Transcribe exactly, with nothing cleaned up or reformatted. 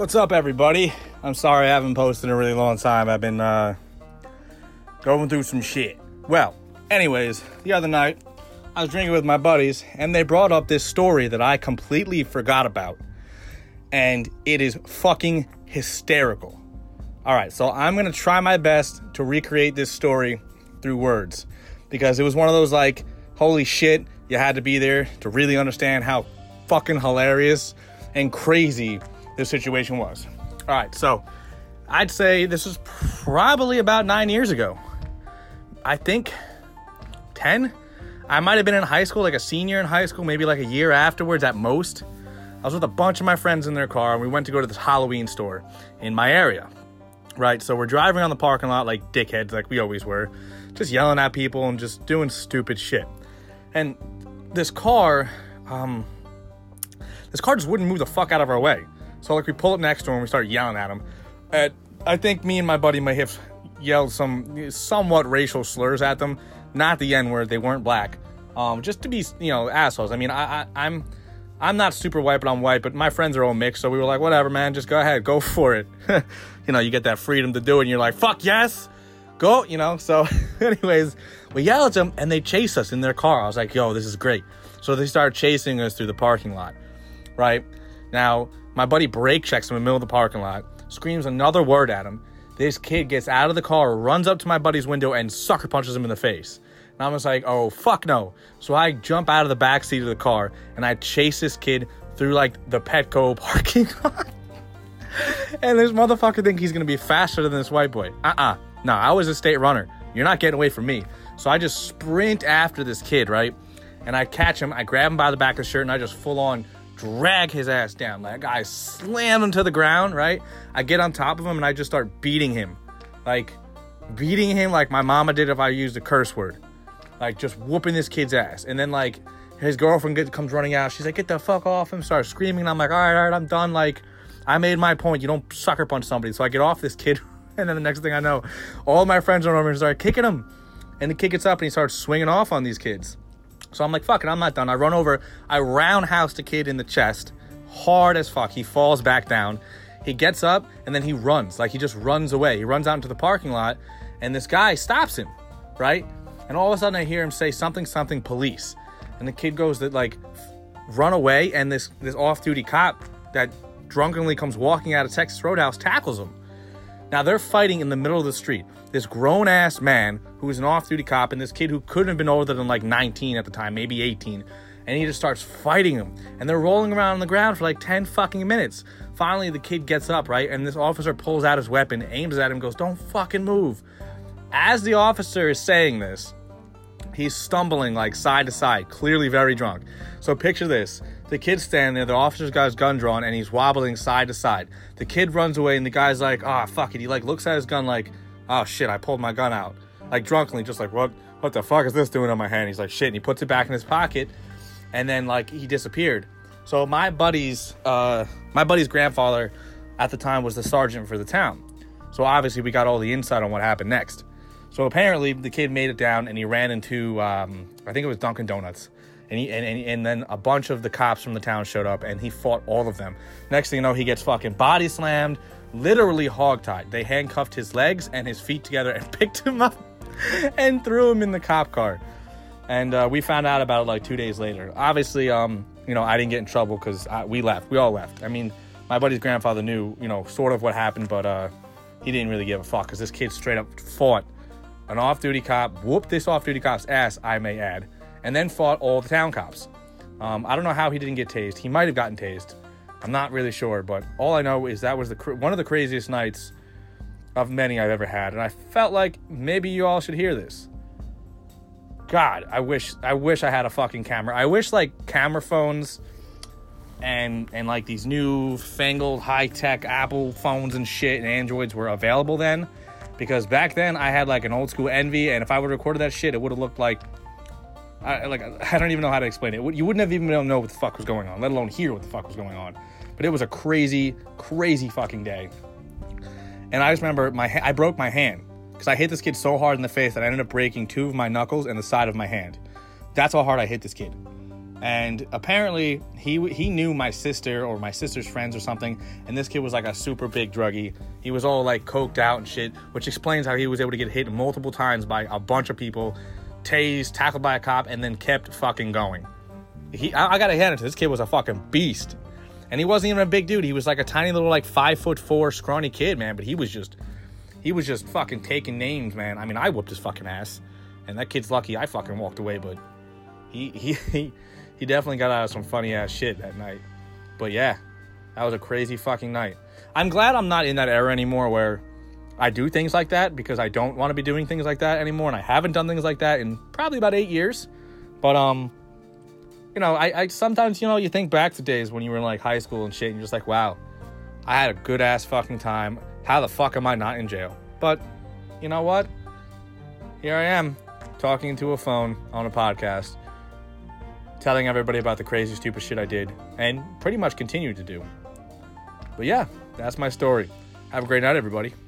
What's up, everybody? I'm sorry I haven't posted in a really long time. I've been uh, going through some shit. Well, anyways, the other night, I was drinking with my buddies, and they brought up this story that I completely forgot about. And it is fucking hysterical. All right, so I'm going to try my best to recreate this story through words. Because it was one of those, like, holy shit, you had to be there to really understand how fucking hilarious and crazy this situation was. All right, so I'd say this was probably about nine years ago. I think ten. I might have been in high school, like a senior in high school, maybe like a year afterwards at most. I was with a bunch of my friends in their car, and we went to go to this Halloween store in my area. Right, so we're driving around the parking lot like dickheads, like we always were, just yelling at people and just doing stupid shit. And this car, um, this car just wouldn't move the fuck out of our way. So, like, we pull up next to him and we start yelling at him. And I think me and my buddy may have yelled some somewhat racial slurs at them. Not the N-word. They weren't black. Um, just to be, you know, assholes. I mean, I, I, I'm I'm not super white, but I'm white. But my friends are all mixed. So we were like, whatever, man. Just go ahead. Go for it. You know, you get that freedom to do it. And you're like, fuck yes. Go, you know. So, anyways, we yell at them and they chase us in their car. I was like, yo, this is great. So they start chasing us through the parking lot. Right? Now, my buddy brake checks him in the middle of the parking lot, screams another word at him. This kid gets out of the car, runs up to my buddy's window, and sucker punches him in the face. And I was like, oh, fuck no. So I jump out of the back seat of the car, and I chase this kid through, like, the Petco parking lot. And this motherfucker thinks he's going to be faster than this white boy. Uh-uh. No, I was a state runner. You're not getting away from me. So I just sprint after this kid, right? And I catch him. I grab him by the back of the shirt, and I just full-on drag his ass down. Like, I slam him to the ground, right? I get on top of him and I just start beating him. Like, beating him like my mama did if I used a curse word. Like, just whooping this kid's ass. And then, like, his girlfriend gets, comes running out. She's like, get the fuck off him. Starts screaming. And I'm like, all right, all right, I'm done. Like, I made my point. You don't sucker punch somebody. So I get off this kid. And then the next thing I know, all my friends run over and start kicking him. And the kid gets up and he starts swinging off on these kids. So I'm like, fuck it, I'm not done. I run over, I roundhouse the kid in the chest, hard as fuck. He falls back down. He gets up, and then he runs. Like, he just runs away. He runs out into the parking lot, and this guy stops him, right? And all of a sudden, I hear him say something, something, police. And the kid goes to, like, run away, and this, this off-duty cop that drunkenly comes walking out of Texas Roadhouse tackles him. Now, they're fighting in the middle of the street. This grown-ass man who is an off-duty cop and this kid who couldn't have been older than like nineteen at the time, maybe eighteen. And he just starts fighting him. And they're rolling around on the ground for like ten fucking minutes. Finally, the kid gets up, right? And this officer pulls out his weapon, aims at him, goes, don't fucking move. As the officer is saying this, he's stumbling like side to side, clearly very drunk. So picture this. The kid's standing there, the officer's got his gun drawn, and he's wobbling side to side. The kid runs away, and the guy's like, ah, oh, fuck it. He like looks at his gun like, oh shit, I pulled my gun out. Like drunkenly, just like, what what the fuck is this doing on my hand? He's like, shit, and he puts it back in his pocket, and then like he disappeared. So my buddy's uh my buddy's grandfather at the time was the sergeant for the town. So obviously we got all the insight on what happened next. So apparently the kid made it down and he ran into um I think it was Dunkin' Donuts. And, he, and, and, and then a bunch of the cops from the town showed up, and he fought all of them. Next thing you know, he gets fucking body slammed, literally hogtied. They handcuffed his legs and his feet together and picked him up and threw him in the cop car. And uh, we found out about it like two days later. Obviously, um, you know, I didn't get in trouble because we left. We all left. I mean, my buddy's grandfather knew, you know, sort of what happened, but uh, he didn't really give a fuck because this kid straight up fought an off-duty cop, whooped this off-duty cop's ass, I may add, and then fought all the town cops. Um, I don't know how he didn't get tased. He might have gotten tased. I'm not really sure, but all I know is that was the cr- one of the craziest nights of many I've ever had, and I felt like maybe you all should hear this. God, I wish I wish I had a fucking camera. I wish like camera phones and and like these new fangled high-tech Apple phones and shit and Androids were available then, because back then I had like an old school Envy, and if I would have recorded that shit, it would have looked like I, like I don't even know how to explain it. You wouldn't have even know what the fuck was going on, let alone hear what the fuck was going on. But it was a crazy, crazy fucking day. And I just remember my I broke my hand because I hit this kid so hard in the face that I ended up breaking two of my knuckles and the side of my hand. That's how hard I hit this kid. And apparently, he he knew my sister or my sister's friends or something, and this kid was like a super big druggie. He was all like coked out and shit, which explains how he was able to get hit multiple times by a bunch of people, tased, tackled by a cop, and then kept fucking going. He, I, I gotta hand it to this kid was a fucking beast. And he wasn't even a big dude. He was like a tiny little like five foot four scrawny kid, man. But he was just, he was just fucking taking names, man. I mean, I whooped his fucking ass. And that kid's lucky I fucking walked away, but he, he, he, he definitely got out of some funny ass shit that night. But yeah, that was a crazy fucking night. I'm glad I'm not in that era anymore where I do things like that, because I don't want to be doing things like that anymore. And I haven't done things like that in probably about eight years. But, um... You know, I, I sometimes, you know, you think back to days when you were in, like, high school and shit, and you're just like, wow, I had a good-ass fucking time. How the fuck am I not in jail? But, you know what? Here I am, talking into a phone on a podcast, telling everybody about the crazy, stupid shit I did, and pretty much continue to do. But yeah, that's my story. Have a great night, everybody.